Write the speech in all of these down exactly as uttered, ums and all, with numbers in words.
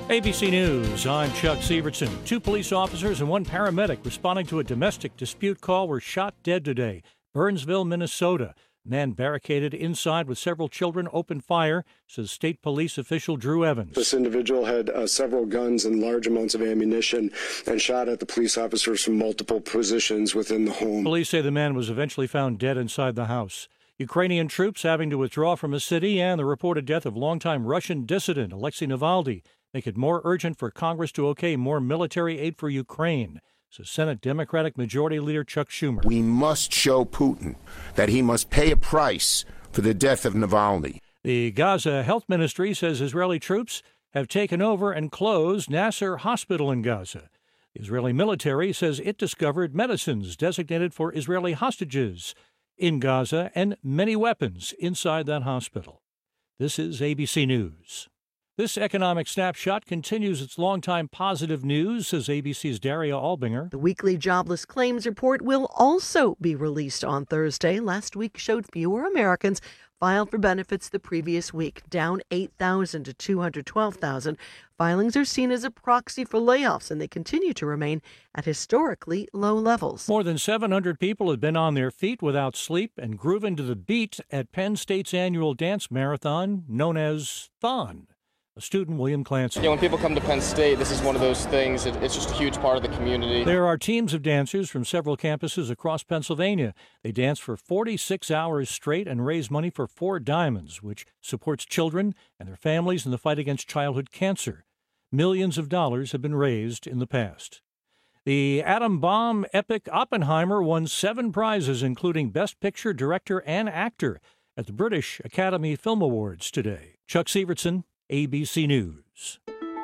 A B C News, I'm Chuck Severson. Two police officers and one paramedic responding to a domestic dispute call were shot dead today. Burnsville, Minnesota. Man barricaded inside with several children opened fire, says state police official Drew Evans. This individual had uh, several guns and large amounts of ammunition and shot at the police officers from multiple positions within the home. Police say the man was eventually found dead inside the house. Ukrainian troops having to withdraw from a city and the reported death of longtime Russian dissident Alexei Navalny make it more urgent for Congress to okay more military aid for Ukraine, says Senate Democratic Majority Leader Chuck Schumer. We must show Putin that he must pay a price for the death of Navalny. The Gaza Health Ministry says Israeli troops have taken over and closed Nasser Hospital in Gaza. The Israeli military says it discovered medicines designated for Israeli hostages in Gaza and many weapons inside that hospital. This is A B C News. This economic snapshot continues its longtime positive news, says A B C's Daria Albinger. The weekly jobless claims report will also be released on Thursday. Last week showed fewer Americans filed for benefits the previous week, down eight thousand to two hundred twelve thousand. Filings are seen as a proxy for layoffs, and they continue to remain at historically low levels. More than seven hundred people have been on their feet without sleep and grooving to the beat at Penn State's annual dance marathon known as Thon. A student, William Clancy. Yeah, when people come to Penn State, this is one of those things. It, it's just a huge part of the community. There are teams of dancers from several campuses across Pennsylvania. They dance for forty-six hours straight and raise money for Four Diamonds, which supports children and their families in the fight against childhood cancer. Millions of dollars have been raised in the past. The atom bomb epic Oppenheimer won seven prizes, including Best Picture, Director, and Actor at the British Academy Film Awards today. Chuck Severson, A B C News.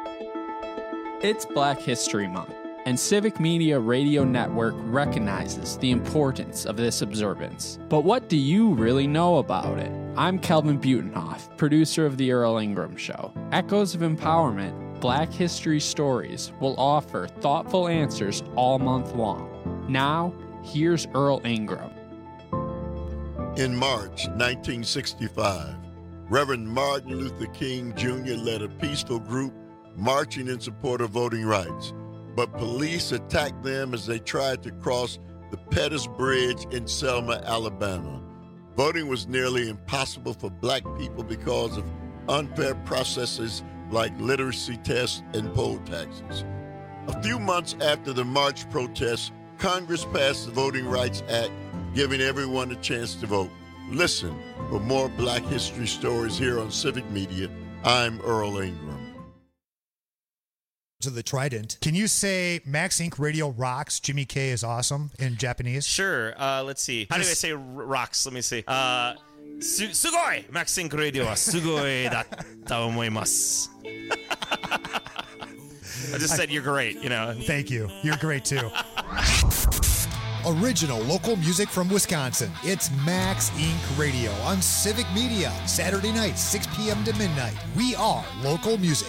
It's Black History Month, and Civic Media Radio Network recognizes the importance of this observance. But what do you really know about it? I'm Kelvin Butenhoff, producer of The Earl Ingram Show. Echoes of Empowerment, Black History Stories will offer thoughtful answers all month long. Now, here's Earl Ingram. In March nineteen sixty-five, Reverend Martin Luther King Junior led a peaceful group marching in support of voting rights, but police attacked them as they tried to cross the Pettus Bridge in Selma, Alabama. Voting was nearly impossible for black people because of unfair processes like literacy tests and poll taxes. A few months after the march protests, Congress passed the Voting Rights Act, giving everyone a chance to vote. Listen for more Black History Stories here on Civic Media. I'm Earl Ingram. To the Trident. Can you say Max Incorporated. Radio rocks, Jimmy K is awesome in Japanese? Sure. Uh, let's see. How do I say r- rocks? Let me see. Uh, su- sugoi! Max Incorporated Radio wa sugoi datta omoimasu. I just said you're great, you know. Thank you. You're great, too. Original local music from Wisconsin. It's Max Incorporated. Radio on Civic Media. Saturday night, six p.m. to midnight. We are local music.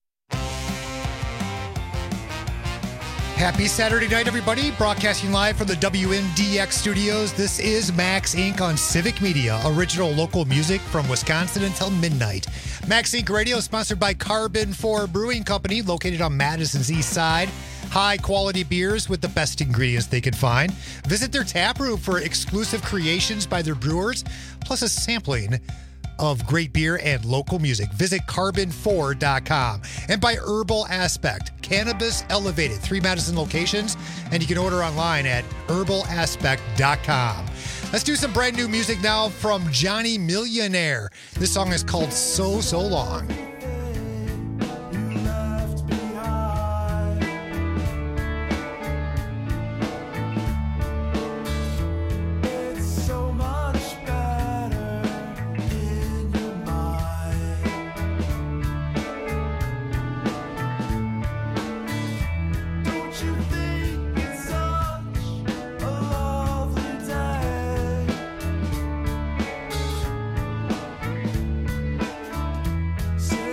Happy Saturday night, everybody. Broadcasting live from the W N D X studios. This is Max Incorporated on Civic Media. Original local music from Wisconsin until midnight. Max Incorporated Radio, sponsored by Carbon four Brewing Company, located on Madison's east side. High-quality beers with the best ingredients they could find. Visit their tap room for exclusive creations by their brewers, plus a sampling of great beer and local music. Visit carbon four dot com. And by Herbal Aspect, Cannabis Elevated, three Madison locations, and you can order online at herbal aspect dot com. Let's do some brand new music now from Johnny Millionaire. This song is called So, So Long. Say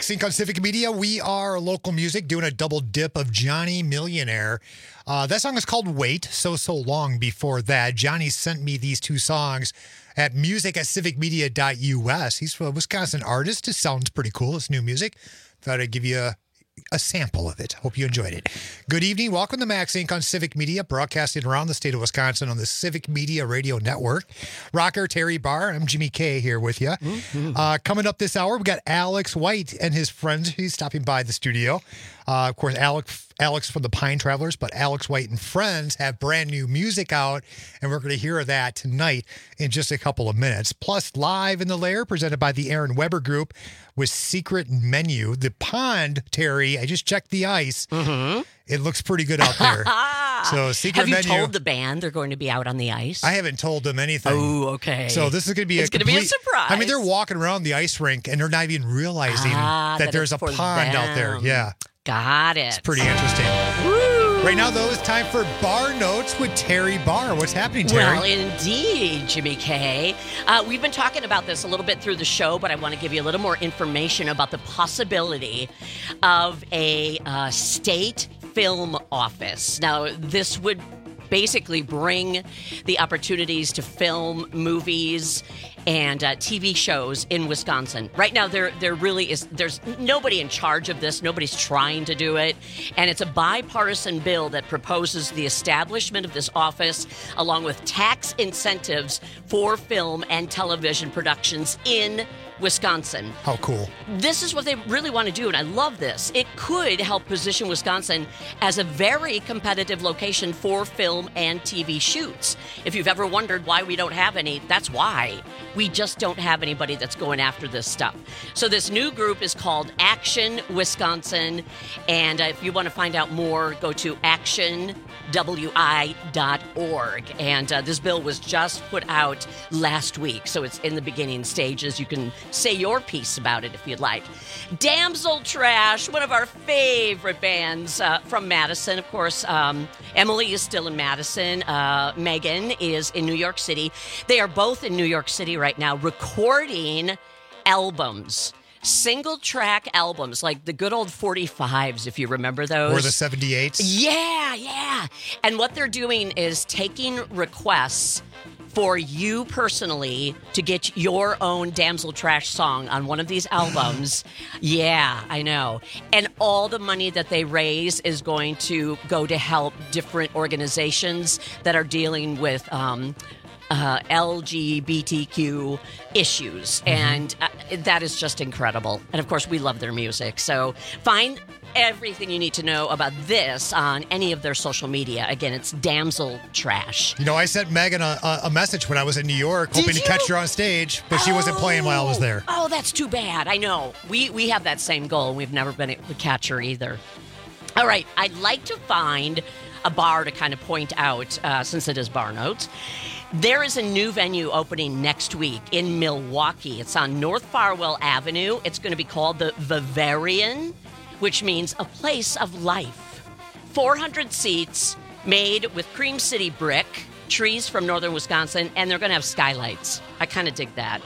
Max Inc on Civic Media. We are local music doing a double dip of Johnny Millionaire. Uh, that song is called Wait, So So Long before that. Johnny sent me these two songs at music at civic media dot U S. He's a Wisconsin artist. It sounds pretty cool. It's new music. Thought I'd give you a a sample of it. Hope you enjoyed it. Good evening. Welcome to Max Inc on Civic Media, broadcasting around the state of Wisconsin on the Civic Media Radio Network. Rocker Terry Barr. I'm Jimmy K here with you. Mm-hmm. Uh, coming up this hour, we got Alex White and his friends. He's stopping by the studio. Uh, of course, Alex Alex from the Pine Travelers, but Alex White and Friends have brand new music out, and we're going to hear that tonight in just a couple of minutes. Plus, Live in the Lair, presented by the Aaron Weber Group with Secret Menu. The pond, Terry, I just checked the ice. Mm-hmm. It looks pretty good out there. So, Secret Have you Menu. told the band they're going to be out on the ice? I haven't told them anything. Oh, okay. So this is going to be it's a going to be a surprise. I mean, they're walking around the ice rink, and they're not even realizing ah, that, that there's a for pond them. out there. Yeah. Got it. It's pretty interesting. Woo. Right now, though, it's time for Bar Notes with Terry Barr. What's happening, Terry? Well, indeed, Jimmy K. Uh, we've been talking about this a little bit through the show, but I want to give you a little more information about the possibility of a uh, state film office. Now, this would basically bring the opportunities to film movies and uh, T V shows in Wisconsin. Right now, there there really is, there's nobody in charge of this. Nobody's trying to do it. And it's a bipartisan bill that proposes the establishment of this office along with tax incentives for film and television productions in Wisconsin. How cool. This is what they really want to do, and I love this. It could help position Wisconsin as a very competitive location for film and T V shoots. If you've ever wondered why we don't have any, that's why. We just don't have anybody that's going after this stuff. So this new group is called Action Wisconsin, and uh, if you want to find out more, go to action w i dot org. And uh, this bill was just put out last week, so it's in the beginning stages. You can say your piece about it if you'd like. Damsel Trash, one of our favorite bands uh, from Madison. Of course, um, Emily is still in Madison. Uh, Megan is in New York City. They are both in New York City right now recording albums. Single track albums, like the good old forty-fives, if you remember those. Or the seventy-eights. Yeah, yeah. And what they're doing is taking requests for you personally to get your own Damsel Trash song on one of these albums. Yeah, I know. And all the money that they raise is going to go to help different organizations that are dealing with um, uh, L G B T Q issues. Mm-hmm. And uh, that is just incredible. And of course, we love their music. So find everything you need to know about this on any of their social media. Again, it's Damsel Trash. You know, I sent Megan a, a, a message when I was in New York, Did hoping you? to catch her on stage, but oh. she wasn't playing while I was there. Oh, that's too bad. I know. We we have that same goal, and we've never been able to catch her either. All right, I'd like to find a bar to kind of point out, uh, since it is Bar Notes. There is a new venue opening next week in Milwaukee. It's on North Farwell Avenue. It's going to be called the Bavarian, which means a place of life. four hundred seats made with Cream City brick, trees from northern Wisconsin, and they're going to have skylights. I kind of dig that.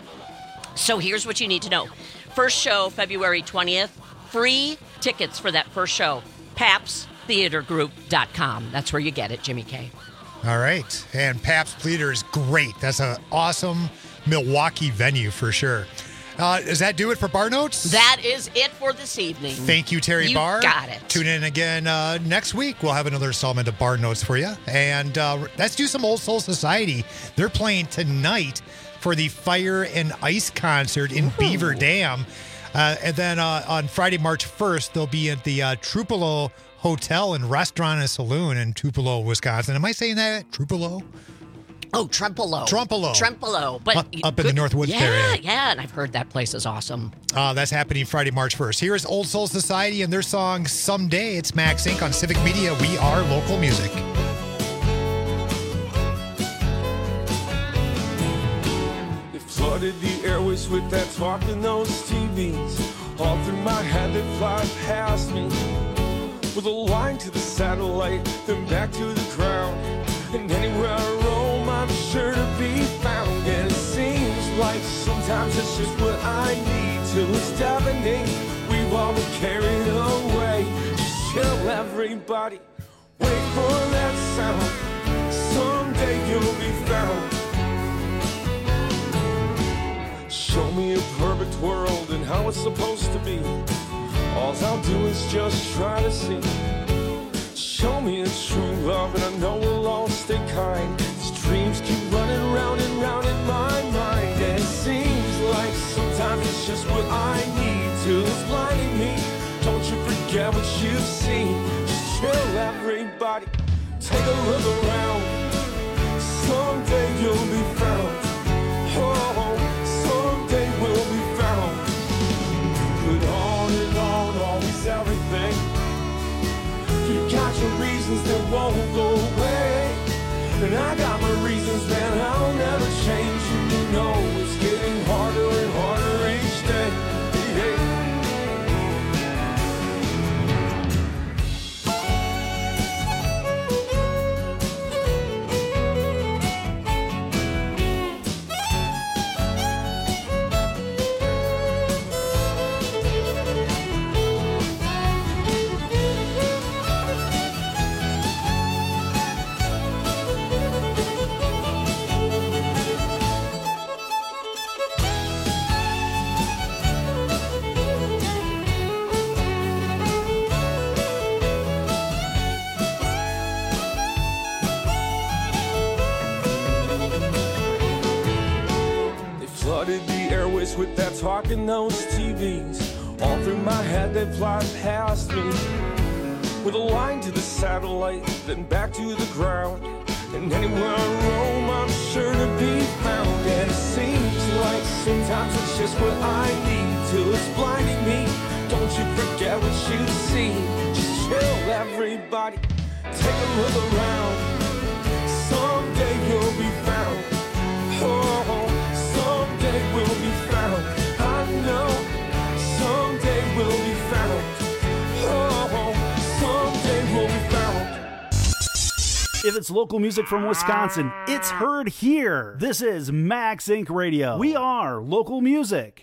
So here's what you need to know. First show, February twentieth. Free tickets for that first show. paps theater group dot com. That's where you get it, Jimmy K. All right. And Pabst Theater is great. That's an awesome Milwaukee venue for sure. Uh, does that do it for Bar Notes? That is it for this evening. Thank you, Terry you Barr. Got it. Tune in again uh, next week. We'll have another installment of Bar Notes for you. And uh, let's do some Old Soul Society. They're playing tonight for the Fire and Ice concert in Ooh. Beaver Dam. Uh, and then uh, on Friday, March first, they'll be at the uh, Tupelo Hotel and Restaurant and Saloon in Tupelo, Wisconsin. Am I saying that? Tupelo? Oh, Trempolo. Trempolo. Trempolo. But up, up in the Northwoods yeah, area. Yeah, yeah, and I've heard that place is awesome. Uh, that's happening Friday, March first. Here is Old Soul Society and their song Someday. It's Max Incorporated on Civic Media. We are local music. They flooded the airways with that talk in those T Vs. All through my head they fly past me. With a line to the satellite, then back to the ground. And anywhere I roam, I'm sure to be found. And it seems like sometimes it's just what I need till it's happening. We we've all been carried away. Just chill, everybody. Wait for that sound. Someday you'll be found. Show me a perfect world and how it's supposed to be. All I'll do is just try to see. Show me a true love and I know we'll all stay kind. These dreams keep running round and round in my mind. And it seems like sometimes it's just what I need to. It's blinding me. Don't you forget what you've seen. Just chill, everybody. Take a look around. Someday you'll be found. Oh, someday we'll be found. Put on and on, always everything. You got your reasons that won't go away. And I got my reasons, man, I'll never change. You know it's getting harder and harder each day. Yeah. With that talk in those T Vs, all through my head they fly past me. With a line to the satellite, then back to the ground. And anywhere I roam, I'm sure to be found. And it seems like sometimes it's just what I need till it's blinding me. Don't you forget what you see. Just chill, everybody. Take a look around. Someday you'll be found. Oh, someday we'll be found. I know someday we'll be found. Oh, someday we'll be found. If it's local music from Wisconsin, it's heard here. This is Max Inc Radio. We are local music.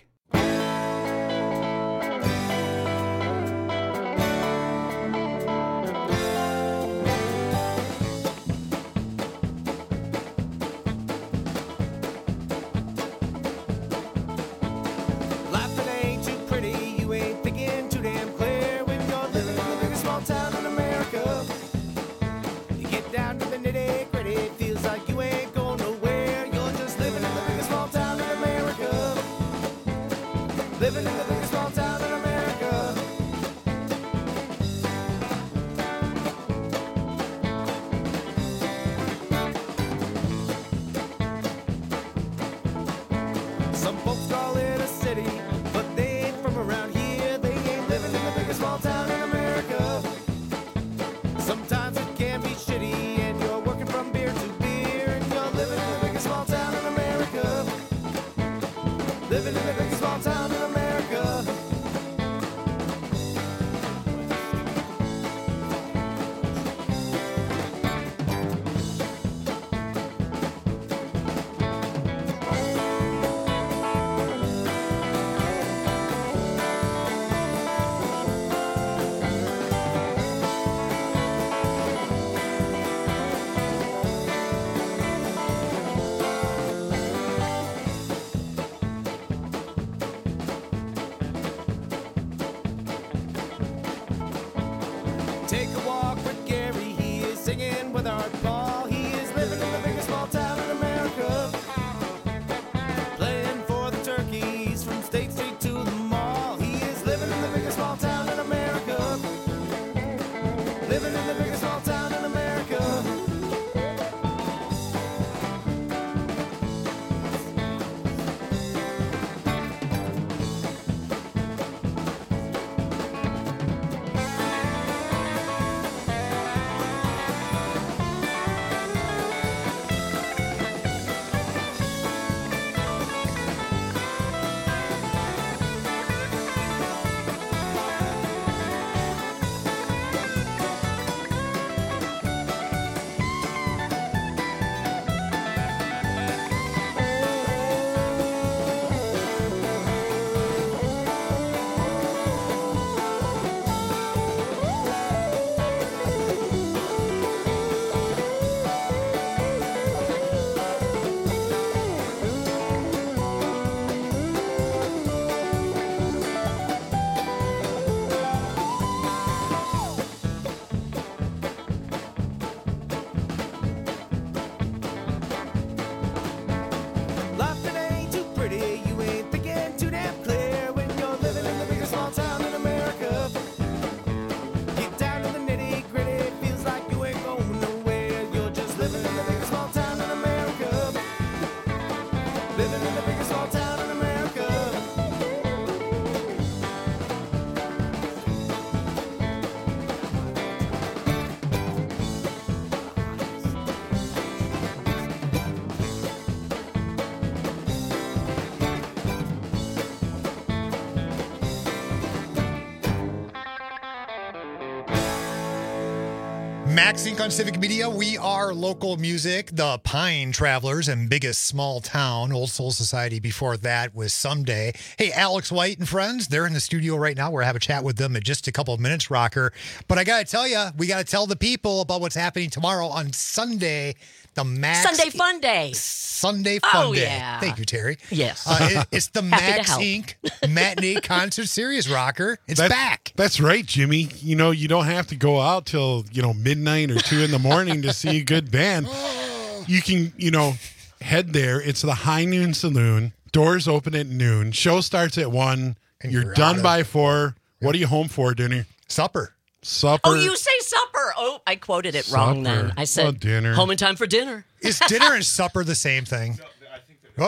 Max Inc on Civic Media. We are local music, the Pine Travelers and Biggest Small Town. Old Soul Society before that was Someday. Hey, Alex White and friends, they're in the studio right now. We're going to have a chat with them in just a couple of minutes, Rocker. But I got to tell you, we got to tell the people about what's happening tomorrow on Sunday. The Max Sunday Fun Day. Sunday Fun oh, Day. Yeah. Thank you, Terry. Yes. Uh, it, it's the Max Incorporated. Matinee Concert Series, Rocker. It's that's, back. That's right, Jimmy. You know, you don't have to go out till, you know, midnight or two in the morning to see a good band. You can, you know, head there. It's the High Noon Saloon. Doors open at noon. Show starts at one. And you're, you're done by four. What are you home for dinner? Supper. Supper. Oh, you say supper. Oh, I quoted it supper. wrong then. I said oh, dinner. Home in time for dinner. Is dinner and supper the same thing? Oh,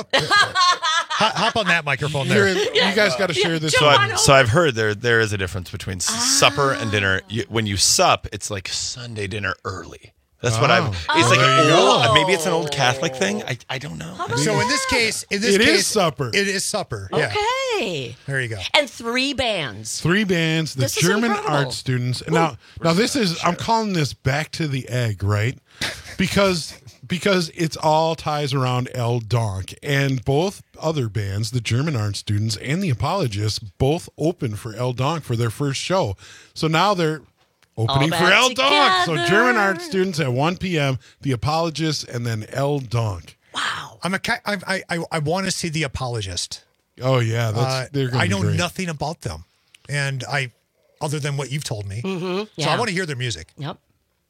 hop, hop on that microphone there. You guys got to share yeah, this. So, I, so I've heard there there is a difference between ah. supper and dinner. You, when you sup, it's like Sunday dinner early. That's oh. what I've. It's oh. like an old. Maybe it's an old Catholic thing. I I don't know. So in this case, in this it case, is supper. It is supper. Yeah. Okay. There you go. And three bands. Three bands. The this German art students. Ooh. Now now this is. I'm calling this back to the egg, right? Because. Because it's all ties around El Donk, and both other bands, the German art students and the Apologists, both opened for El Donk for their first show. So now they're opening for El Donk. So German art students at one p.m., the Apologists, and then El Donk. Wow. I'm a, I, I, I want to see the Apologist. Oh, yeah. That's, uh, they're gonna I know be great. nothing about them, and I, other than what you've told me. Mm-hmm. Yeah. So I want to hear their music. Yep.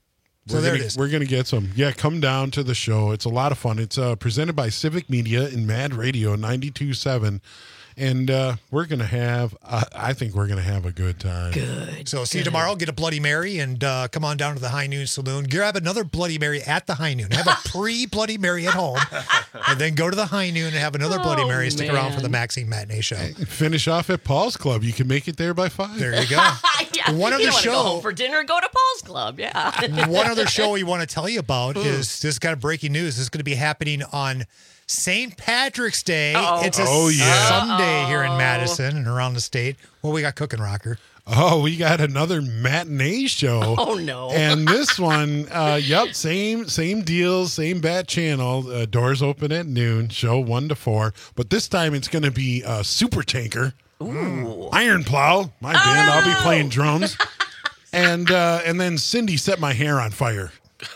So we're there gonna, it is. We're going to get some. Yeah, come down to the show. It's a lot of fun. It's uh, presented by Civic Media and Mad Radio ninety-two point seven. And uh, we're going to have, uh, I think we're going to have a good time. Good. So see good. you tomorrow. Get a Bloody Mary and uh, come on down to the High Noon Saloon. Grab another Bloody Mary at the High Noon. Have a pre-Bloody Mary at home. And then go to the High Noon and have another oh, Bloody Mary. Stick man. around for the Maxine Matinee Show. Finish off at Paul's Club. You can make it there by five. There you go. yeah. One other you show. Go home for dinner, go to Paul's Club. Yeah. One other show we want to tell you about is this kind of breaking news. This is going to be happening on Saint Patrick's Day. Uh-oh. It's a oh, yeah. Sunday here in Madison and around the state. What we got cooking, Rocker? Oh, we got another matinee show. Oh, no. And this one, uh, yep, same same deal, same bat channel. Uh, doors open at noon, show one to four. But this time it's going to be uh, Super Tanker. Ooh. Iron Plow, my band. Oh! I'll be playing drums. and uh, and then Cindy Set My Hair on Fire.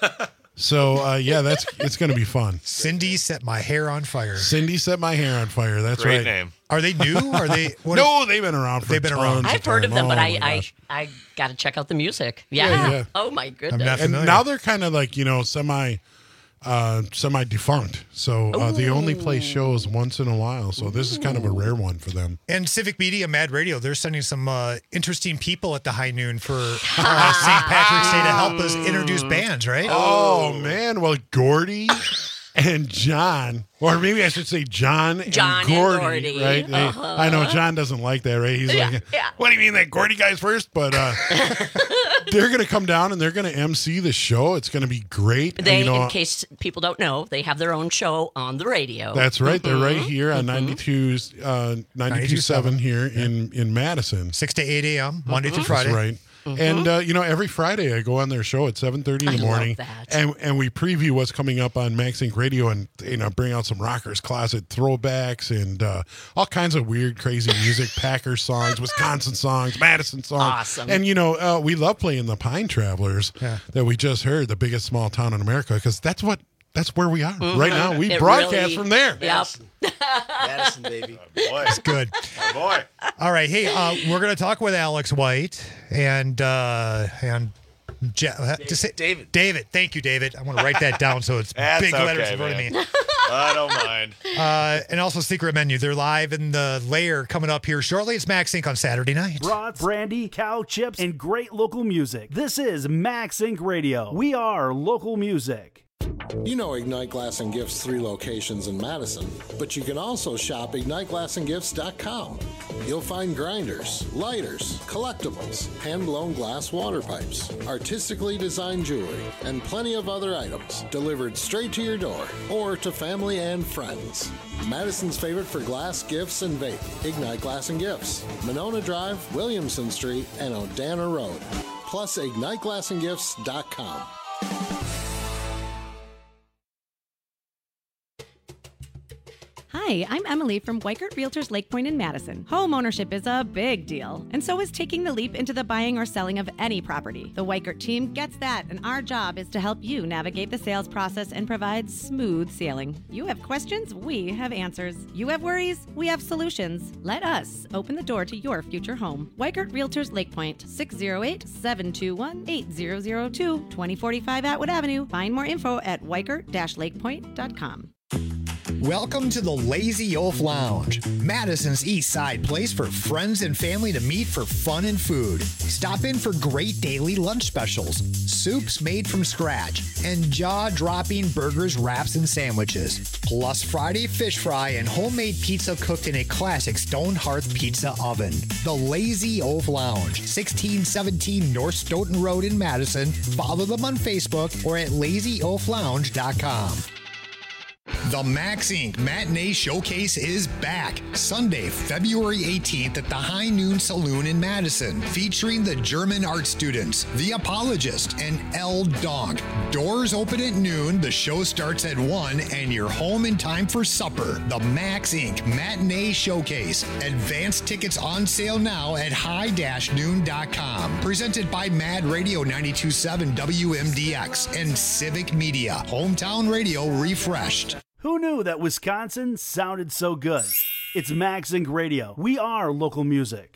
So, uh, yeah, that's it's going to be fun. Cindy Set My Hair on Fire. Cindy Set My Hair on Fire. That's Great right. name. Are they new? Are they? What no, they've been around for They've been around. I've heard of them, oh, but I I, I got to check out the music. Yeah. Yeah, yeah. Oh, my goodness. I'm not And familiar. now they're kind of like, you know, semi uh, semi defunct. So uh, they only play shows once in a while. So this is kind of a rare one for them. And Civic Media, Mad Radio, they're sending some uh, interesting people at the High Noon for uh, Saint Patrick's Day to help us introduce bands, right? Oh, man. Well, Gordy and John, or maybe I should say John, John and Gordy, and Gordy. right? They- Uh-huh. I know John doesn't like that, right? He's Yeah, like, yeah. what do you mean that Gordy guy's first? But uh, they're going to come down and they're going to M C the show. It's going to be great. And, They, you know, in case people don't know, they have their own show on the radio. that's right. They're right Mhm. here on ninety-two, uh, ninety-two point seven here in, in Madison. six to eight a.m., Monday through That's Friday. right. And, uh, you know, every Friday I go on their show at seven thirty in the I love morning. that. And and we preview what's coming up on Max Inc Radio and, you know, bring out some Rockers Closet throwbacks and uh, all kinds of weird, crazy music, Packers songs, Wisconsin songs, Madison songs. Awesome. And, you know, uh, we love playing the Pine Travelers Yeah. that we just heard, the biggest small town in America, because that's what that's where we are right now. We It broadcast really- from there. Yep. Madison, baby. Boy. It's good. Oh, boy. All right. Hey, uh, we're going to talk with Alex White and uh, and Je- uh, just say- David. David. Thank you, David. I want to write that down so it's That's big letters okay, in front man. of me. I don't mind. Uh, and also Secret Menu. They're live in the lair coming up here shortly. It's Max Inc on Saturday night. Brats, brandy, cow chips, and great local music. This is Max Incorporated Radio. We are local music. You know Ignite Glass and Gifts' three locations in Madison, but you can also shop ignite glass and gifts dot com. You'll find grinders, lighters, collectibles, hand-blown glass water pipes, artistically designed jewelry, and plenty of other items delivered straight to your door or to family and friends. Madison's favorite for glass, gifts, and vape, Ignite Glass and Gifts, Monona Drive, Williamson Street, and Odana Road. plus ignite glass and gifts dot com. Hi, I'm Emily from Weikert Realtors Lake Point in Madison. Home ownership is a big deal, and so is taking the leap into the buying or selling of any property. The Weikert team gets that, and our job is to help you navigate the sales process and provide smooth sailing. You have questions, we have answers. You have worries, we have solutions. Let us open the door to your future home. Weikert Realtors Lake Point, six oh eight, seven two one, eight zero zero two, twenty forty-five Atwood Avenue. Find more info at weikert dash lakepoint dot com. Welcome to the Lazy Oaf Lounge, Madison's East Side place for friends and family to meet for fun and food. Stop in for great daily lunch specials, soups made from scratch, and jaw-dropping burgers, wraps, and sandwiches. Plus Friday fish fry and homemade pizza cooked in a classic stone hearth pizza oven. The Lazy Oaf Lounge, sixteen seventeen North Stoughton Road in Madison. Follow them on Facebook or at lazy oaf lounge dot com. The Max Incorporated. Matinee Showcase is back Sunday, February eighteenth at the High Noon Saloon in Madison, featuring the German art students, The Apologist, and El Donk. Doors open at noon, the show starts at one, and you're home in time for supper. The Max Incorporated. Matinee Showcase. Advanced tickets on sale now at high dash noon dot com. Presented by Mad Radio ninety-two point seven W M D X and Civic Media. Hometown radio refreshed. Who knew that Wisconsin sounded so good? It's Max Inc Radio. We are local music.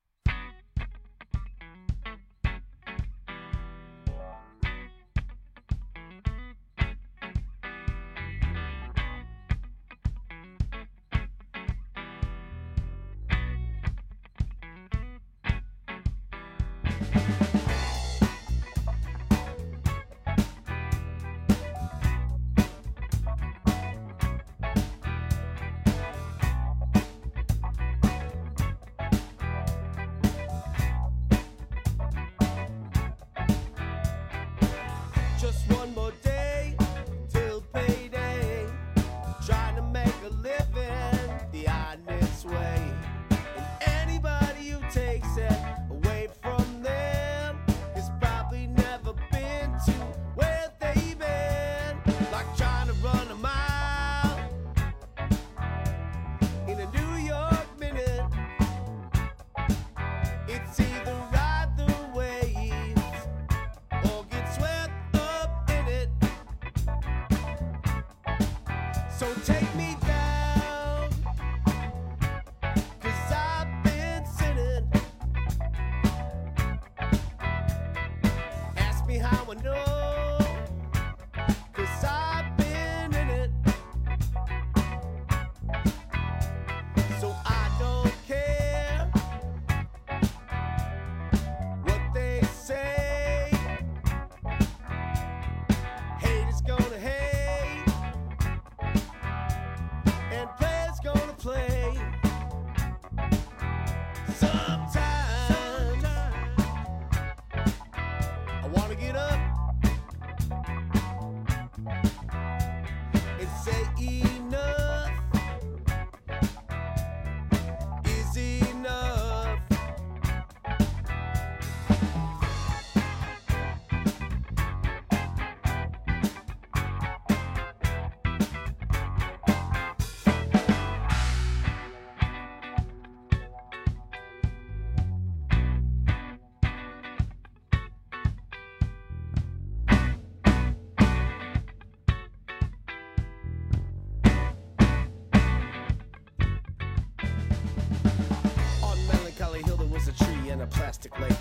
Plastic lake,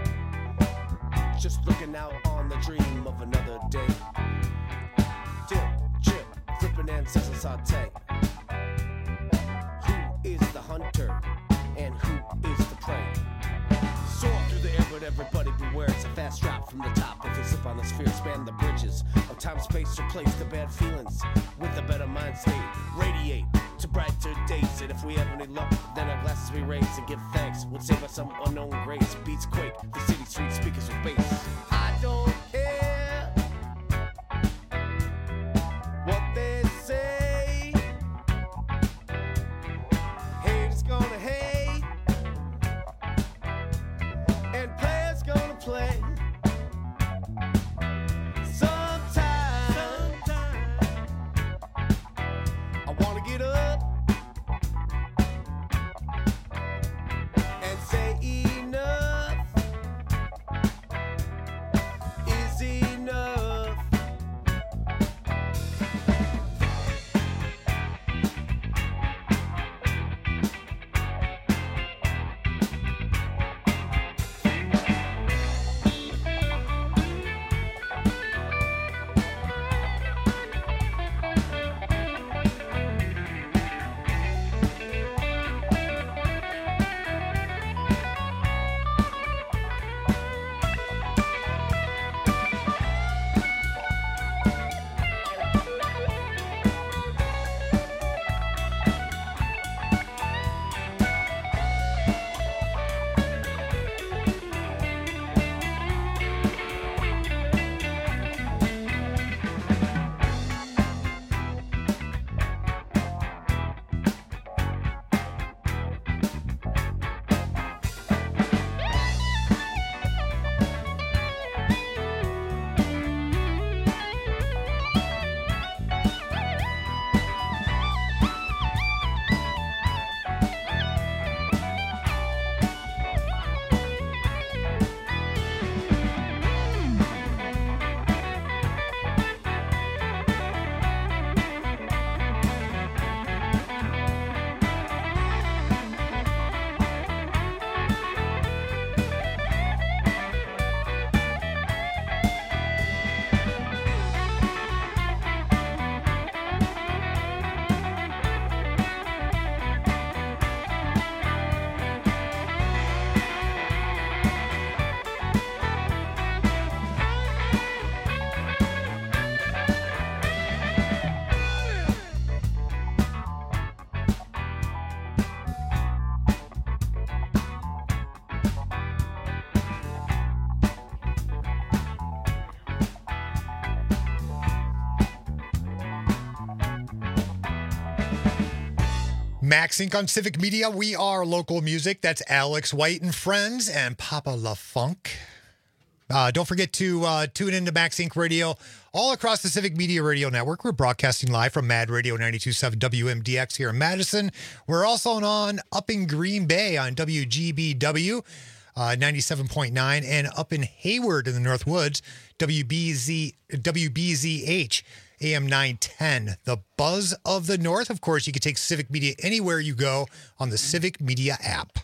just looking out on the dream of another day. Dip, chip, flipping and sizzle saute. Who is the hunter and who is the prey? Soar through the air, but everybody beware. It's a fast drop from the top. If you slip on the sphere, span the bridges of time, space, replace the bad feelings with a better mind state. Radiate to brighter days, and if we have any luck, then our glasses we raise and give thanks. Would save us some unknown grace. Beats quake, the city street speakers with bass. I don't care what they say. Haters gonna hate, and players gonna play. Max Inc on Civic Media. We are local music. That's Alex White and Friends and Papa La Funk. Uh, don't forget to uh, tune into Max Inc Radio all across the Civic Media Radio Network. We're broadcasting live from Mad Radio ninety-two point seven W M D X here in Madison. We're also on up in Green Bay on W G B W uh, ninety-seven point nine and up in Hayward in the North Woods, W B Z, W B Z H A M nine ten. The Buzz of the North. Of course, you can take Civic Media anywhere you go on the Civic Media app.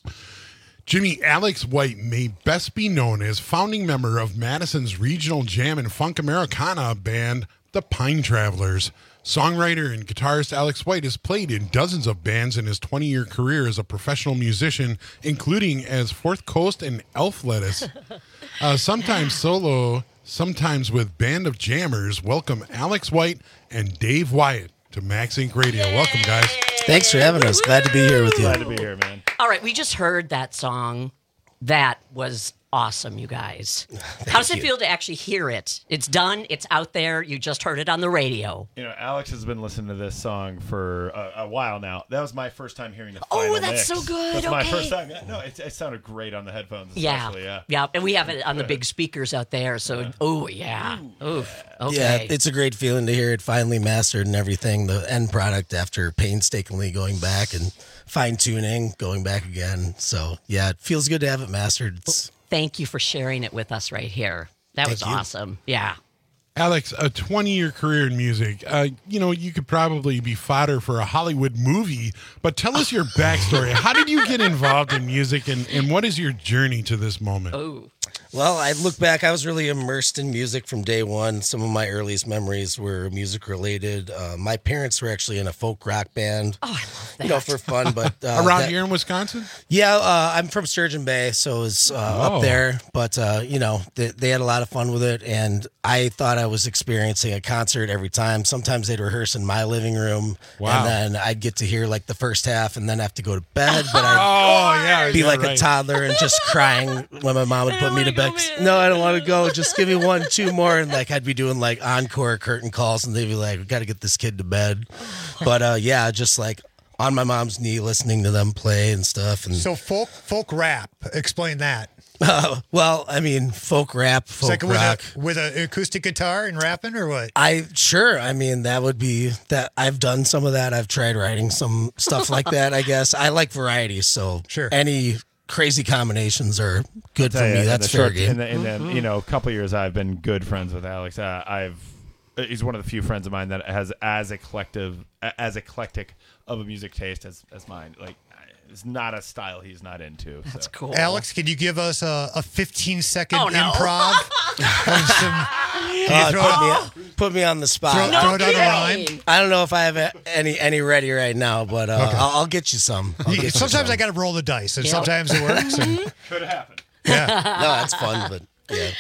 Jimmy, Alex White may best be known as founding member of Madison's regional jam and funk Americana band, the Pine Travelers. Songwriter and guitarist Alex White has played in dozens of bands in his twenty-year career as a professional musician, including as Fourth Coast and Elf Lettuce. Uh, sometimes solo, sometimes with Band of Jammers. Welcome Alex White and Dave Wyatt to Max Inc Radio. Yay! Welcome, guys. Thanks for having us. Glad to be here with you. Glad to be here, man. All right, we just heard that song. That was awesome, you guys. How does it you. feel to actually hear it? It's done. It's out there. You just heard it on the radio. You know, Alex has been listening to this song for a, a while now. That was my first time hearing the Oh, final that's mix. so good. That's my Okay. first time. Yeah, no, it, it sounded great on the headphones, Yeah, especially. Yeah, yeah, and we have it on the big speakers out there. So, oh yeah, oof. Okay. Yeah, it's a great feeling to hear it finally mastered and everything. The end product after painstakingly going back and fine tuning, going back again. So yeah, it feels good to have it mastered. It's, Thank you for sharing it with us right here. That Thank was you. awesome. Yeah. Alex, a twenty-year career in music. Uh, you know, you could probably be fodder for a Hollywood movie, but tell us your backstory. How did you get involved in music, and, and what is your journey to this moment? Oh. Well, I look back, I was really immersed in music from day one. Some of my earliest memories were music related. Uh, my parents were actually in a folk rock band. Oh, I love that. You know, for fun, but uh, Around that- here in Wisconsin? Yeah, uh, I'm from Sturgeon Bay, so it's uh, Oh. up there. But uh, you know, they, they had a lot of fun with it, and I thought I was experiencing a concert every time. Sometimes they'd rehearse in my living room, Wow. and then I'd get to hear like the first half, and then have to go to bed. But Oh, I'd yeah. be you're like right. a toddler and just crying when my mom would put me to bed. No, I don't want to go. Just give me one, two more, and like I'd be doing like encore curtain calls, and they'd be like, "We got to get this kid to bed." But uh, yeah, just like on my mom's knee, listening to them play and stuff. And So folk folk rap. Explain that. Uh, well, I mean, folk rap, It's folk like rock. with a with an acoustic guitar and rapping, or what? I sure. I mean, that would be that. I've done some of that. I've tried writing some stuff like that. I guess I like variety, so Sure. any crazy combinations are good for Tell you, me. in That's the fair short- game. In the, in the you know couple years, I've been good friends with Alex. Uh, I've he's one of the few friends of mine that has as eclectic as eclectic of a music taste as as mine. Like, it's not a style he's not into. That's so. cool. Alex, can you give us a, a fifteen second Oh, no. improv? Of some- can you Uh, throw put, it- me, put me on the spot. Throw- No throw it on a kidding. rhyme. I don't know if I have a- any any ready right now, but uh, Okay. I'll, I'll get you some. I'll get you Sometimes some. I got to roll the dice, and Yep. sometimes it works. And, Could happen. yeah. No, that's fun, but yeah.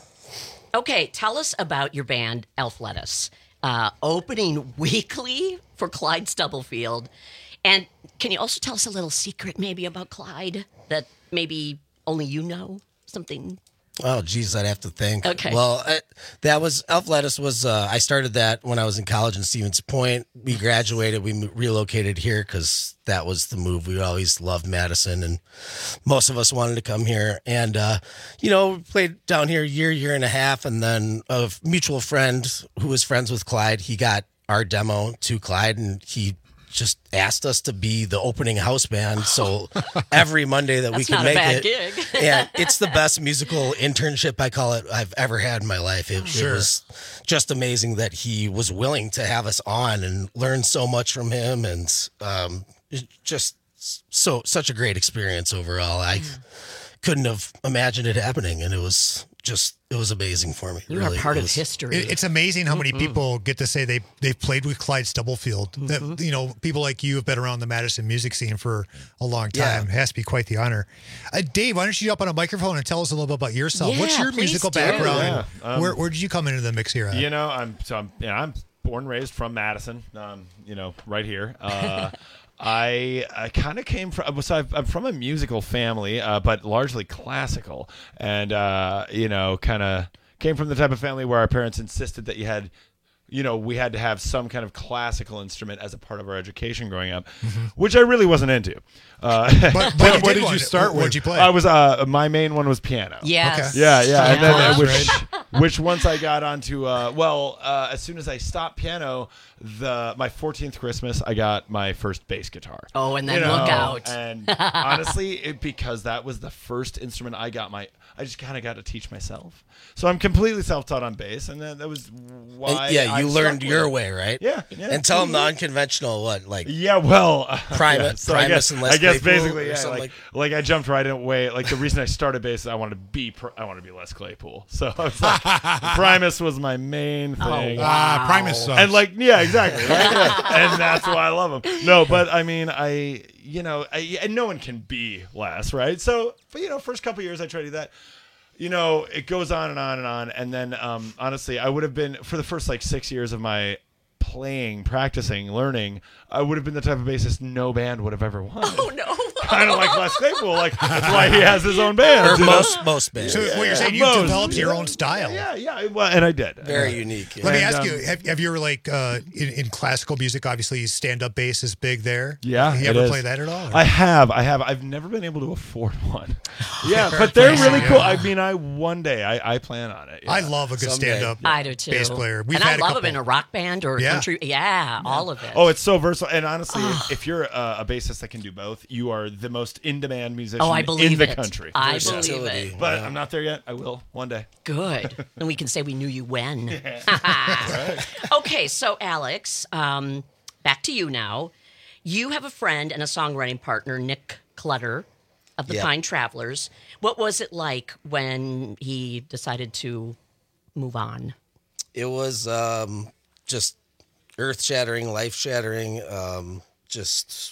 Okay, tell us about your band, Elf Lettuce, uh, opening weekly for Clyde Stubblefield. And can you also tell us a little secret maybe about Clyde that maybe only you know? Something. Oh, geez, I'd have to think. Okay. Well, I, that was Elf Lettuce was. Uh, I started that when I was in college in Stevens Point. We graduated. We mo- relocated here because that was the move. We always loved Madison, and most of us wanted to come here. And uh, you know, we played down here a year, year and a half, and then a mutual friend who was friends with Clyde, he got our demo to Clyde, and he just asked us to be the opening house band. So every Monday that we That's could not a make bad it, gig. yeah, it's the best musical internship, I call it, I've ever had in my life. It, Sure. it was just amazing that he was willing to have us on and learn so much from him, and um, it just so such a great experience overall. I couldn't have imagined it happening, and it was just it was amazing for me. You really. are part It of was- history. It- It's amazing how many Mhm. people get to say they they've played with Clyde Stubblefield. That, you know, people like you have been around the Madison music scene for a long time. Yeah. It has to be quite the honor. Uh, Dave, why don't you jump on a microphone and tell us a little bit about yourself? What's Yeah, your please musical do. background? Yeah, um, where where did you come into the mix here? At? You know, I'm so I'm yeah, I'm born and raised from Madison. Um, you know, right here. Uh, I I kind of came from so I've, I'm from a musical family, uh, but largely classical, and uh, you know, kind of came from the type of family where our parents insisted that you had you know, we had to have some kind of classical instrument as a part of our education growing up, mm-hmm. which I really wasn't into. Uh, but, but what did, did you start with? What'd you play? I was uh, my main one was piano. Yes. Okay. Yeah, yeah. And then, uh, Yeah. which, which once I got onto, uh, well, uh, as soon as I stopped piano, the my fourteenth Christmas, I got my first bass guitar. Oh, and then You know, look out. And honestly, it, because that was the first instrument I got my, I just kind of got to teach myself. So I'm completely self-taught on bass, and then that was why. And, yeah, I you stuck learned with your it. way, right? Yeah, yeah. And tell them the unconventional what, like Yeah, well, uh, Primus, yeah. So Primus I guess, and Les I guess Claypool basically, or yeah, something like, like- like I jumped right away. Like the reason I started bass, I wanted to be, Pr- I wanted to be Les Claypool. So I was like, Primus was my main thing. wow. Ah, Primus sucks. And like, yeah, exactly, right? Yeah. And that's why I love him. No, but I mean, I, you know, I, and no one can be Les, right? So, but you know, first couple years I tried to do that. You know, it goes on and on and on. And then, um, honestly, I would have been, for the first like six years of my playing, practicing, learning, I would have been the type of bassist no band would have ever wanted. Oh, no. Kind of like Les Claypool. Like, that's why he has his own band. Or you know? most most bands. So what you're saying, you Most, developed your yeah. own style. Yeah, yeah. Well, and I did. Very Uh, unique. Let me And, ask um, you: have, have you ever like uh, in, in classical music? Obviously, stand-up bass is big there. Yeah, Have you it ever is. play that at all? or- I have, I have. I've never been able to afford one. Yeah, but they're Yeah. really cool. I mean, I one day I, I plan on it. yeah. I love a good Someday. stand-up I do too. bass player. We've and I had a love couple. them in a rock band or Yeah. country. Yeah, all of it. Oh, it's so versatile. And honestly, if, if you're a, a bassist that can do both, you are the most in-demand musician Oh, I believe in the it. country. I Versatility. believe it. But Yeah. I'm not there yet. I will one day. Good. And we can say we knew you when. Okay, so Alex, um, back to you now. You have a friend and a songwriting partner, Nick Clutter of the Yeah. Pine Travelers. What was it like when he decided to move on? It was um, just earth-shattering, life-shattering. Um, just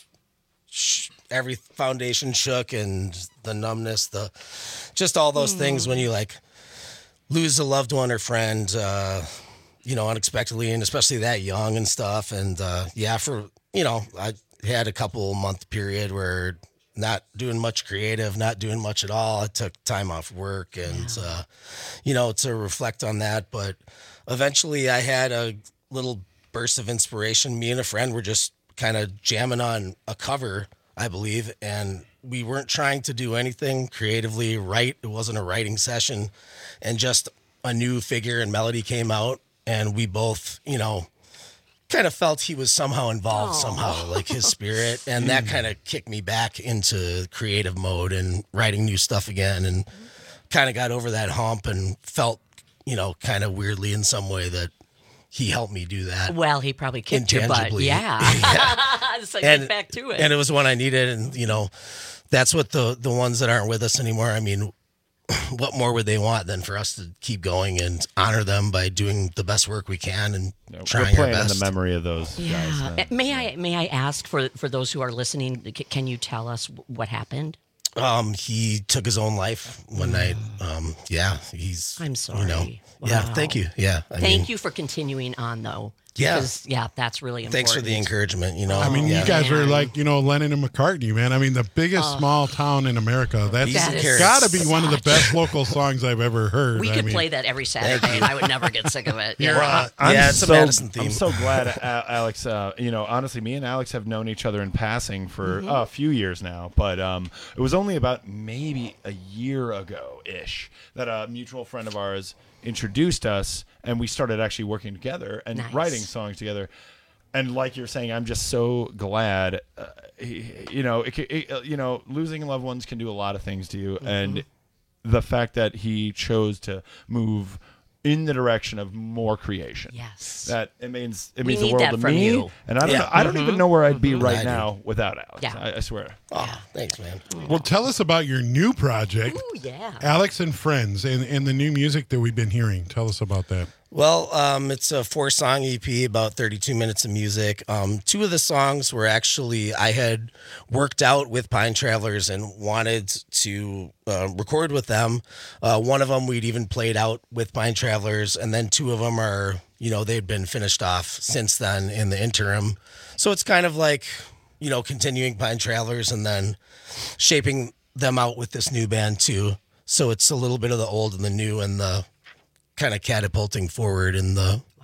sh- every foundation shook, and the numbness, the just all those things when you like lose a loved one or friend, uh, you know, unexpectedly, and especially that young and stuff. And uh, yeah, for you know, I had a couple month period where not doing much creative, not doing much at all. I took time off work and, uh, you know, to reflect on that. But eventually I had a little burst of inspiration. Me and a friend were just kind of jamming on a cover, I believe. And we weren't trying to do anything creatively right. It wasn't a writing session. And just a new figure and melody came out. And we both, you know, kind of felt he was somehow involved Aww. somehow, like his spirit. And that kind of kicked me back into creative mode and writing new stuff again, and kind of got over that hump and felt, you know, kind of weirdly in some way that he helped me do that. Well, he probably kicked your butt. Intangibly. Yeah. Yeah. So and, get back to it. And it was one I needed. And, you know, that's what the, the ones that aren't with us anymore, I mean, what more would they want than for us to keep going and honor them by doing the best work we can and No, trying we're our playing in best? the memory of those yeah. guys. man. Uh, May I may I ask for for those who are listening? c- Can you tell us what happened? Um, he took his own life one night. Um, yeah, he's. I'm sorry. You know, yeah, Wow. thank you. Yeah, I Thank mean, you for continuing on, though. Yeah. Because, yeah, that's really important. thanks for the encouragement. You know, I mean, yeah. you guys are man. like, you know, Lennon and McCartney, man. I mean, the biggest Oh. small town in America. That's That is got to be one of the such- best local songs I've ever heard. We I could mean, play that every Saturday, and I would never get sick of it. You're, Yeah. uh, I'm Yeah, it's a so, Madison theme. I'm so glad, uh, Alex. Uh, you know, honestly, me and Alex have known each other in passing for Mm-hmm. uh, a few years now, but um, it was only about maybe a year ago ish that a mutual friend of ours introduced us, and we started actually working together and Nice. writing songs together. And like you're saying, I'm just so glad. Uh, he- you know, it, ca- it, uh, you know, losing loved ones can do a lot of things to you, Mm-hmm. and the fact that he chose to move in the direction of more creation. Yes. That it means it We means the need world that to from me. you. And I don't Yeah. know, I don't even know where I'd be right I do. now without Alex. Yeah. I, I swear. Oh, thanks, man. Well, tell us about your new project, Ooh, yeah. Alex and Friends, and, and the new music that we've been hearing. Tell us about that. Well, um, it's a four-song E P, about thirty-two minutes of music. Um, two of the songs were actually I had worked out with Pine Travelers and wanted to uh, record with them. Uh, one of them we'd even played out with Pine Travelers, and then two of them are, you know, they'd been finished off since then in the interim. So it's kind of like, you know, continuing Pine Travelers and then shaping them out with this new band too. So it's a little bit of the old and the new and the kind of catapulting forward in the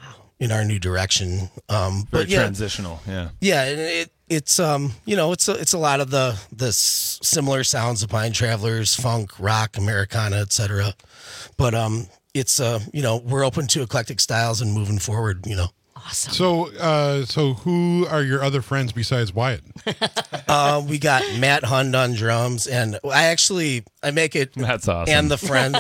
in our new direction. Um, Very but yeah, transitional. Yeah. yeah, and it it's um you know it's a, it's a lot of the the s- similar sounds of Pine Travelers, funk, rock, Americana, et cetera. But um it's uh you know we're open to eclectic styles and moving forward. You know. Awesome. So, uh, so who are your other friends besides Wyatt? Uh, we got Matt Hund on drums, and I actually I make it. That's awesome. And the friend,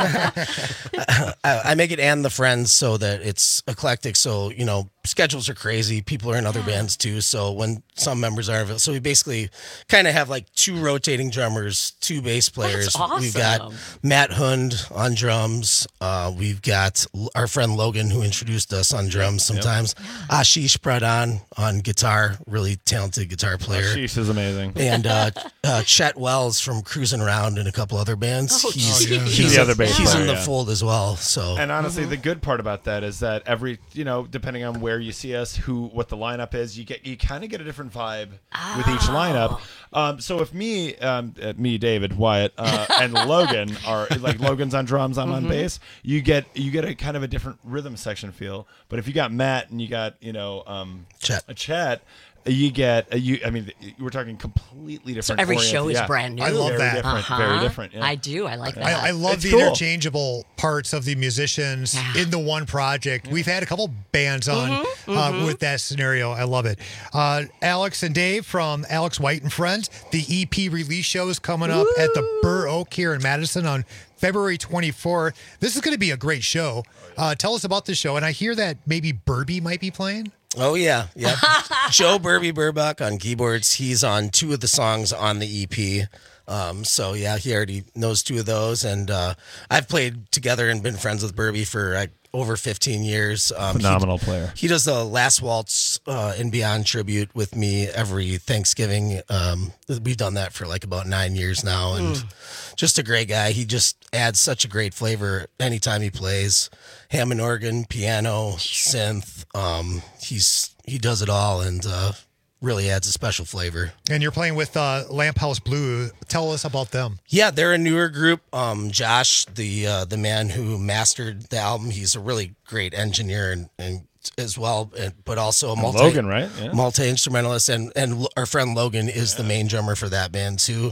I, I make it and the friends so that it's eclectic. So you know, schedules are crazy. People are in other bands too. So when some members are available, so we basically kind of have like two rotating drummers, two bass players. That's awesome. We've got Matt Hund on drums. Uh, we've got L- our friend Logan who introduced us on drums sometimes. Ashish Pradhan on guitar, really talented guitar player. Ashish is amazing. And uh, uh, Chet Wells from Cruising Around and a couple other bands. Oh, he's geez. he's, The other bass he's player, in the yeah. fold as well. So And honestly, the good part about that is that every, you know, depending on where you see us, who, what the lineup is, you get, you kind of get a different vibe with each lineup. Um, so if me, um, uh, me, David, Wyatt, uh, and Logan are like Logan's on drums, I'm on bass. You get, you get a kind of a different rhythm section feel. But if you got Matt and you got, you know, um, Chet. a Chet. You get uh, you. I mean, we're talking completely So different. every oriented- show is yeah. brand new. I love very that. Different, Uh-huh. Very different. Yeah. I do. I like that. I, I love It's the cool. interchangeable parts of the musicians in the one project. We've had a couple bands on Mm-hmm, uh, with that scenario. I love it. Uh, Alex and Dave from Alex White and Friends. The E P release show is coming up at the Burr Oak here in Madison on February twenty-fourth. This is going to be a great show. Uh, tell us about this show. And I hear that maybe Burby might be playing. Oh yeah, yeah. Joe Burby Burbach on keyboards. He's on two of the songs on the E P. Um, so yeah, he already knows two of those, and uh, I've played together and been friends with Burby for like over fifteen years. Um, Phenomenal he, player. He does the Last Waltz uh, and Beyond tribute with me every Thanksgiving. Um, we've done that for like about nine years now, and just a great guy. He just adds such a great flavor anytime he plays. Hammond organ, piano, synth. Um, he's he does it all, and uh, really adds a special flavor. And you're playing with uh, Lamp House Blue. Tell us about them. Yeah, they're a newer group. Um, Josh, the uh, the man who mastered the album, he's a really great engineer and, and as well, and, but also a And multi Logan, right? Yeah. multi instrumentalist, and and Lo- our friend Logan is the main drummer for that band too.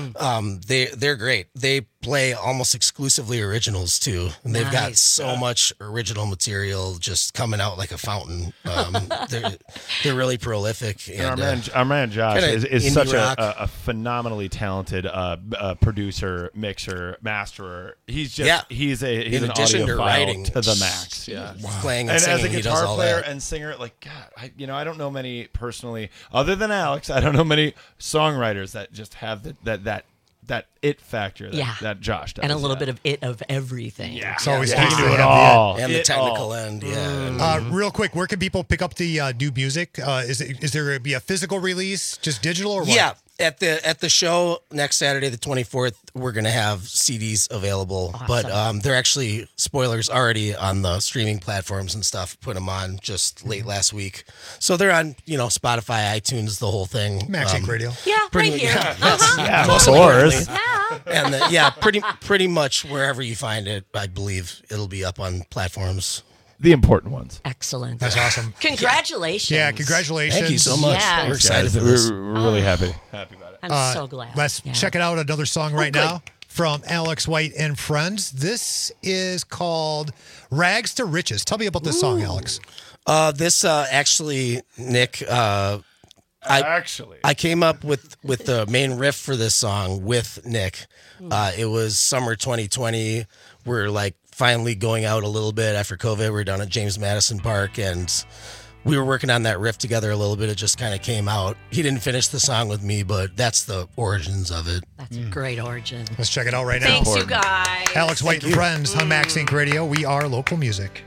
Um, they they're great. They play almost exclusively originals too, and they've got Nice. so much original material just coming out like a fountain. Um, they're they're really prolific. And our And, man, uh, our man Josh kinda is, is indie such a, rock. a, a phenomenally talented uh, uh, producer, mixer, masterer. He's just Yeah. he's a he's In an addition to audiophile writing, to the max. Yeah, playing and, and singing, as a he does guitar all player that. and singer, like God, I you know I don't know many personally other than Alex. I don't know many songwriters that just have the, that that that it factor that, Yeah. that Josh does. and a little yeah. bit of it of everything. Yeah, It's always yeah. nice He to can do it have all and the It technical all. end, yeah. Uh, real quick, where can people pick up the uh, new music? Uh, is it, is there going to be a physical release, just digital, or what? Yeah, at the at the show next Saturday, the twenty-fourth, we're gonna have C Ds available. But um, they're actually spoilers already on the streaming platforms and stuff. Put them on just late last week, so they're on you know Spotify, iTunes, the whole thing. Max Um, Inc. Radio. Yeah, Pretty right much- here. yeah, yes. Uh-huh. Yeah, of Most course. importantly. And the, yeah, pretty pretty much wherever you find it, I believe it'll be up on platforms. The important ones. Excellent. That's awesome. Congratulations. Yeah, congratulations. Thank you so much. Yeah. We're excited Guys, for this. we're, we're really happy happy about it. I'm Uh, so glad. Let's Yeah. check it out. Another song right good. now from Alex White and Friends. This is called Rags to Riches. Tell me about this song, Alex. Uh, this uh, actually, Nick. Uh, I Actually, I came up with with the main riff for this song with Nick. Uh, it was summer twenty twenty. We're like finally going out a little bit after COVID. We were down at James Madison Park, and we were working on that riff together a little bit. It just kind of came out. He didn't finish the song with me, but that's the origins of it. That's a great origin. Let's check it out right now. Thanks, you guys. Alex White and Friends on Max Inc. Radio. We are local music.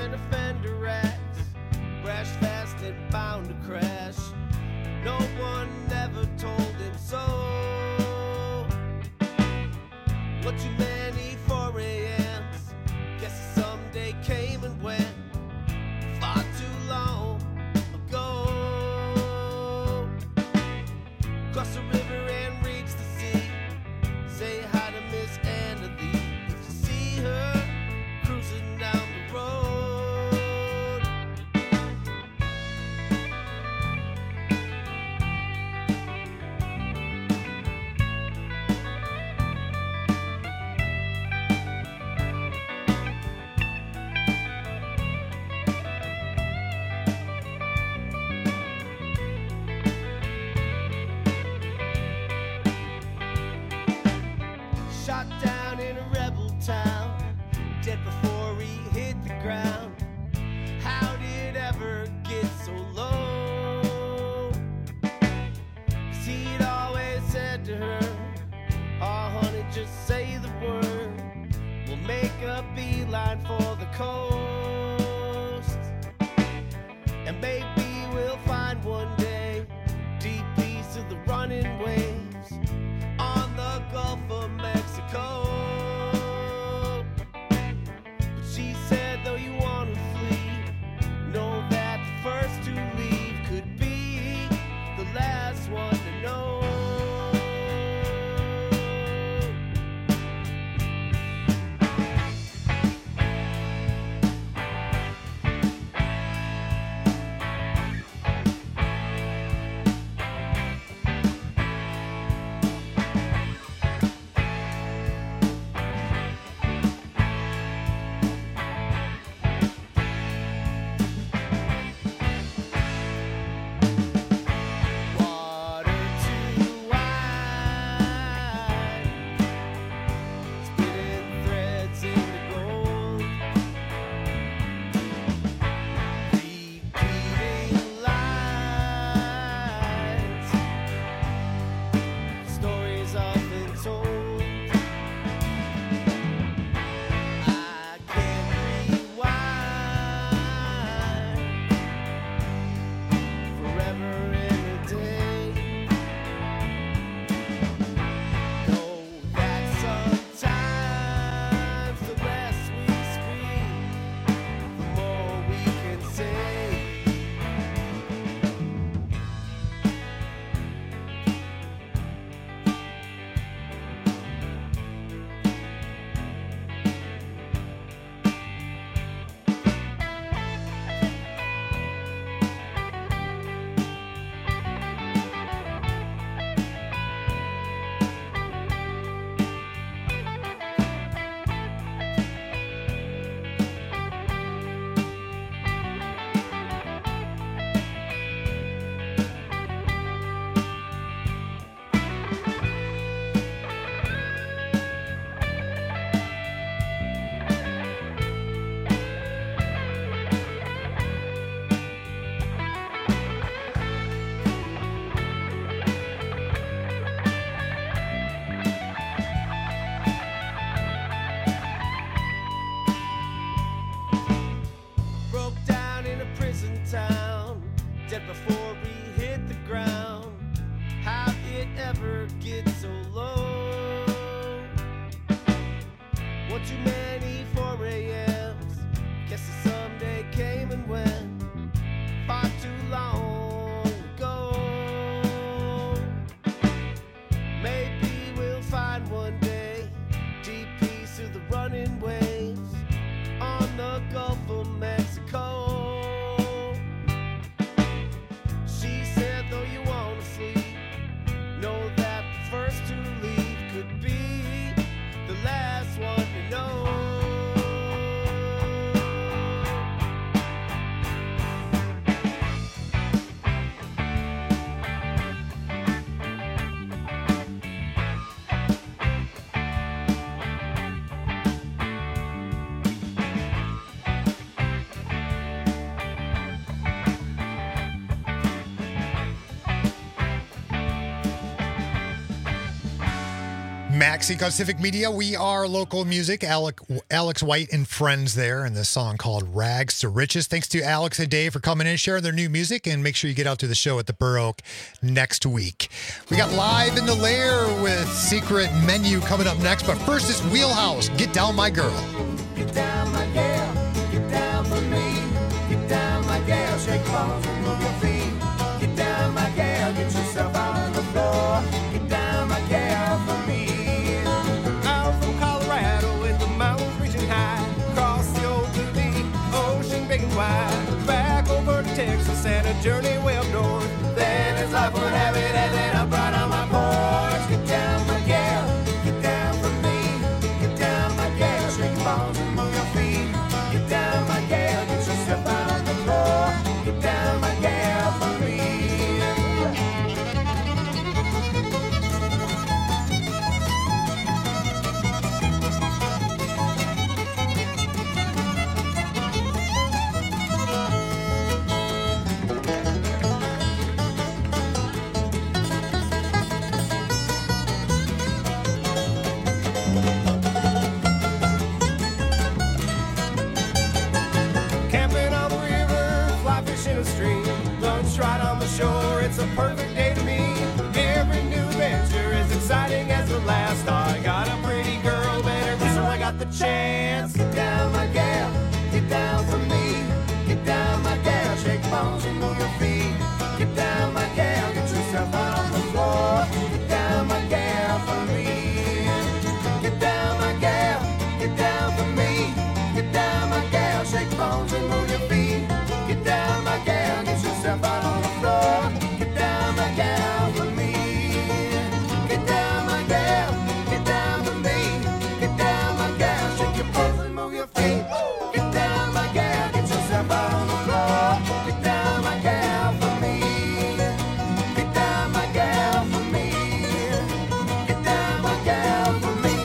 than a Fender X. Crash fast and bound to crash. No one ever told him so. What too many four a.m.s. Guess someday came and went far too long ago. Cross the river and reach the sea. Say hi to Miss Anna Lee. If you see her cruising down the road. Shot down in a rebel town, dead before he hit the ground. How did it ever get so low? 'Cause he'd always said to her, oh honey, just say the word, we'll make a beeline for the coast. And maybe we'll find one day deep peace of the running waves on the Gulf of Mexico. But she said, though you want to flee, know that the first to leave could be the last one to know. Max Inc on Civic Media. We are local music. Alec, Alex White and friends there, and this song called Rags to Riches. Thanks to Alex and Dave for coming in, sharing their new music, and make sure you get out to the show at the Burr Oak next week. We got Live in the Lair with Secret Menu coming up next, but first it's Wheelhouse. Get Down My Girl. Get down, my gal, get down for me. Get down, my gal, shake balls and move your feet. Get down, my gal, get yourself out on the floor. Get down, my gal, for me. I'm from Colorado with the mountains reaching high. Across the old blue deep ocean big and wide. Back over to Texas and a journey way up north. Then as life would have it, and then up right on my porch. Get down, my gal, get down for me. Get down, my gal, shake balls and move your feet. Get down, my gal, get yourself out on the floor. Get down, my gal, for me. Camping on the river, fly fishing a stream, lunch right on the shore, it's a perfect day to me. Every new venture is exciting as the last. I got a pretty girl, better listen when I got the chance. Get down, my gal, get down for me. Get down, my gal, shake bones and move your feet. Get down, my gal, get yourself out on the floor. Get down, my gal, for me. Get down, my gal, get down for me. Get down, my gal, shake bones and move your feet. Get down, my gal, get yourself out on the floor. Get down, my gal, for me. Get down, my gal, get down for me. Get down, my gal, shake your bones and move your feet. Get down, my gal, get yourself out on the floor. Get down, my gal, for me. Get down, my gal, for me. Get down, my gal, for me.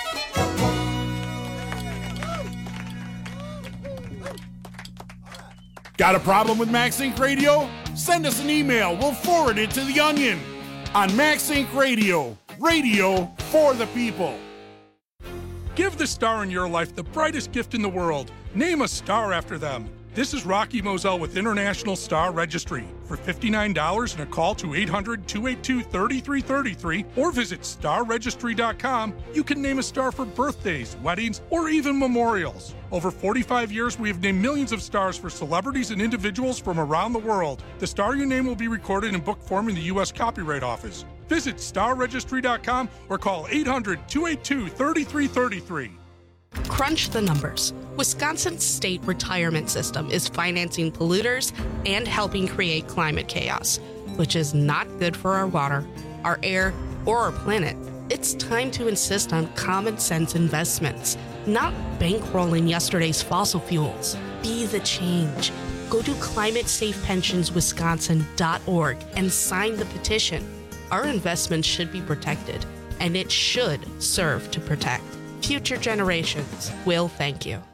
Got a problem with Max Inc Radio? Send us an email. We'll forward it to The Onion. On Max Inc Radio, radio for the people. Give the star in your life the brightest gift in the world. Name a star after them. This is Rocky Moselle with International Star Registry. For fifty-nine dollars and a call to eight hundred, two eight two, three three three three or visit star registry dot com, you can name a star for birthdays, weddings, or even memorials. Over forty-five years, we have named millions of stars for celebrities and individuals from around the world. The star you name will be recorded in book form in the U S Copyright Office. Visit star registry dot com or call eight hundred, two eight two, three three three three. Crunch the numbers. Wisconsin's state retirement system is financing polluters and helping create climate chaos, which is not good for our water, our air, or our planet. It's time to insist on common sense investments, not bankrolling yesterday's fossil fuels. Be the change. Go to climate safe pensions wisconsin dot org and sign the petition. Our investments should be protected, and it should serve to protect. Future generations will thank you.